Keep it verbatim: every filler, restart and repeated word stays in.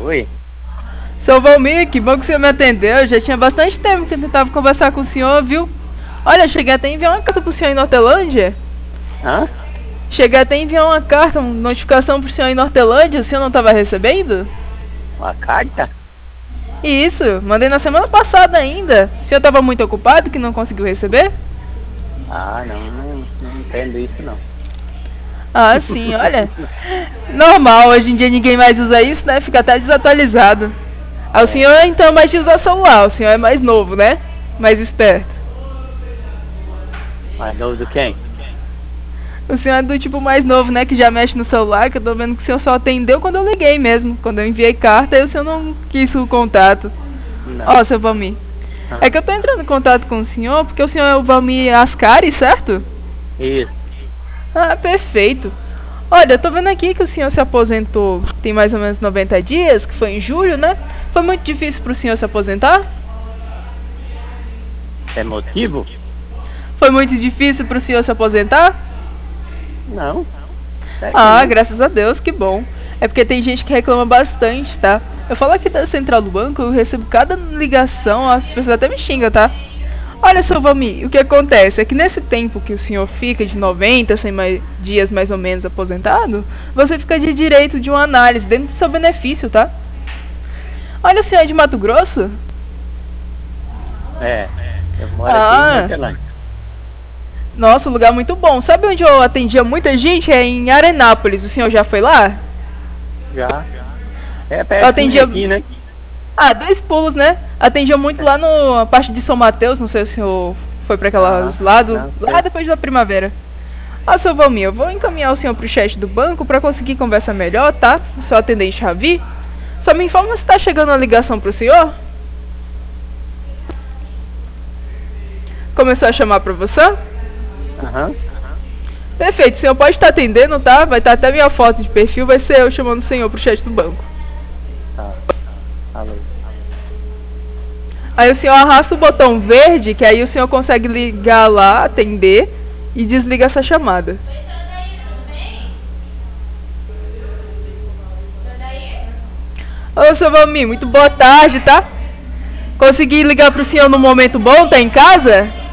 Oi. Seu Valmir, que bom que o senhor me atendeu. Já tinha bastante tempo que eu tentava conversar com o senhor, viu? Olha, cheguei até a enviar uma carta pro senhor em Nortelândia. Hã? Cheguei até a enviar uma carta, uma notificação pro senhor em Nortelândia. O senhor não estava recebendo? Uma carta? Isso, mandei na semana passada ainda. O senhor estava muito ocupado que não conseguiu receber? Ah, não, não, não entendo isso não. Ah, sim, olha. Normal, hoje em dia ninguém mais usa isso, né? Fica até desatualizado. Ah, o senhor então é mais de usar celular, o senhor é mais novo, né? Mais esperto. Mais novo do quem? O senhor é do tipo mais novo, né? Que já mexe no celular, que eu tô vendo que o senhor só atendeu quando eu liguei mesmo. Quando eu enviei carta, aí o senhor não quis o contato. Não. Ó, seu Valmir. Ah. É que eu tô entrando em contato com o senhor, porque o senhor é o Valmir Ascari, certo? Isso. Ah, perfeito. Olha, eu tô vendo aqui que o senhor se aposentou tem mais ou menos noventa dias, que foi em julho, né? Foi muito difícil pro senhor se aposentar? É motivo? Foi muito difícil pro senhor se aposentar? Não. É que Ah, não. graças a Deus, que bom. É porque tem gente que reclama bastante, tá? Eu falo aqui da central do banco, eu recebo cada ligação, as pessoas até me xingam, tá? Olha, seu Valmir, o que acontece é que nesse tempo que o senhor fica de noventa, cem mais, dias mais ou menos aposentado, você fica de direito de uma análise dentro do seu benefício, tá? Olha, o senhor é de Mato Grosso? É. Eu moro aqui Ah. em Hortelândia. Nossa, um lugar muito bom. Sabe onde eu atendia muita gente? É em Arenápolis. O senhor já foi lá? Já. É Eu perto atendia... aqui, né? Ah, dois pulos, né? Atendia muito lá no a parte de São Mateus. Não sei se o senhor foi para aquelas Ah, lados. não, Lá sei. depois da primavera. Ah, seu Valmir, eu vou encaminhar o senhor pro chat do banco para conseguir conversar melhor, tá? O seu atendente Ravi. Só me informa se tá chegando a ligação pro senhor. Começou a chamar pra você? Aham. Perfeito, o senhor pode estar atendendo, tá? Vai estar até minha foto de perfil, vai ser eu chamando o senhor pro chat do banco. Tá. Alô. Aí o senhor arrasta o botão verde, que aí o senhor consegue ligar lá, atender e desliga essa chamada. Ô, seu Valmir, muito boa tarde, tá? Consegui ligar pro senhor no momento bom, tá em casa?